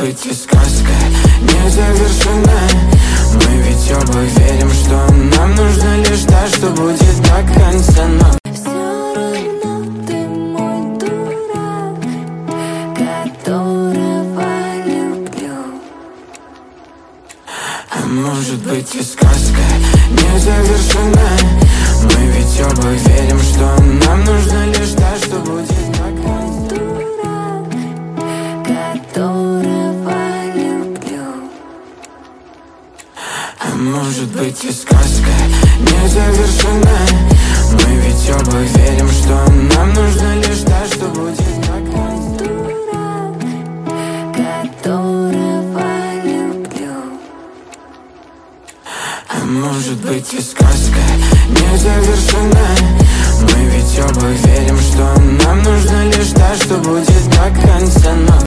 быть и сказка незавершенная. Мы ведь оба верим, что нам нужно лишь так, что будет до конца. Но все равно ты мой дурак, которого люблю. а может быть и сказка незавершенная. Мы ведь оба верим, что нам нужно лишь так, что будет до конца. Дурак, которого люблю. А может быть и сказка незавершенная. Мы ведь оба верим, что нам нужно лишь так, что будет до конца. Дурак, которого люблю. А может быть и сказка незавершенная. Мы